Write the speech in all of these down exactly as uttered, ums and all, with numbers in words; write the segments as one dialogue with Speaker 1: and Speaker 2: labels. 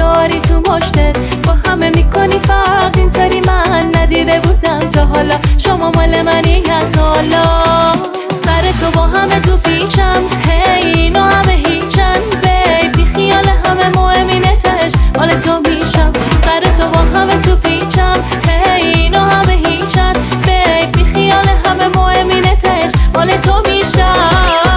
Speaker 1: داری تو مشتت، با همه میکنی فرق، اینطوری من ندیده بودم تا حالا. شما مال منی از حالا، سر تو با همه تو پیچم، هی اینا همه هیچن بیب، بی خیال همه مهمینه تهش مال تو میشم. سر تو با همه تو پیچم، هی اینا همه هیچن بیب، بی خیال همه مهمینه تهش مال تو میشم.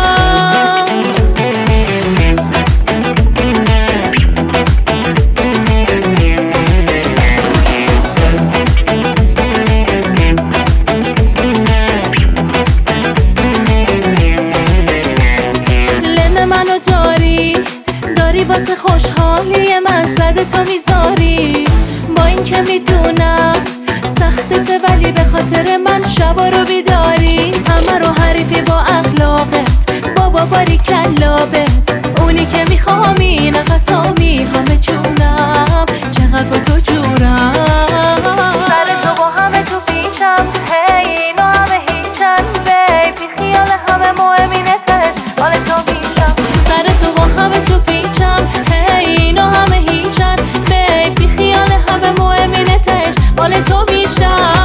Speaker 1: داری واسه خوشحالی من صد تو میذاری، با این که میدونم سختته ولی به خاطر من شبا رو بیداری. همه رو حریفی با اخلاقت، بابا باری کلابت، اونی که میخوامی نفسامی همه جونم، چقدر با تو جورم. سر تو با همه تو پیچم، هی اینا همه هیچن بیب، بی خیال همه مهمینه تهش مال تو میشم. سر تو با همه تو پیچم، هی اینا همه هیچن بیب، بی خیال همه مهمینه تهش مال تو میشم.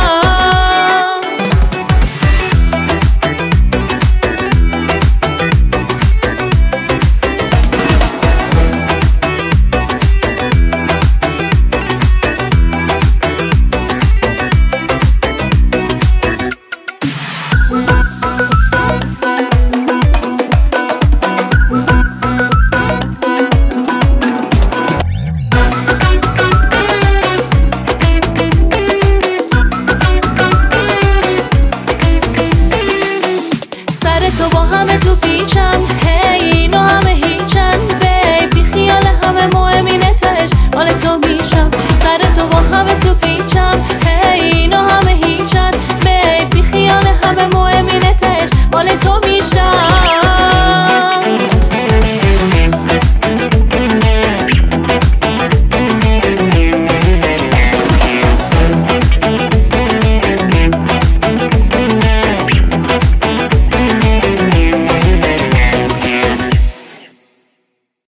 Speaker 1: تو با همه تو پیچم، هی اینا همه هیچن بیب، بی خیال همه مهمینه تهش مال تو میشم. سر تو با همه تو پیچم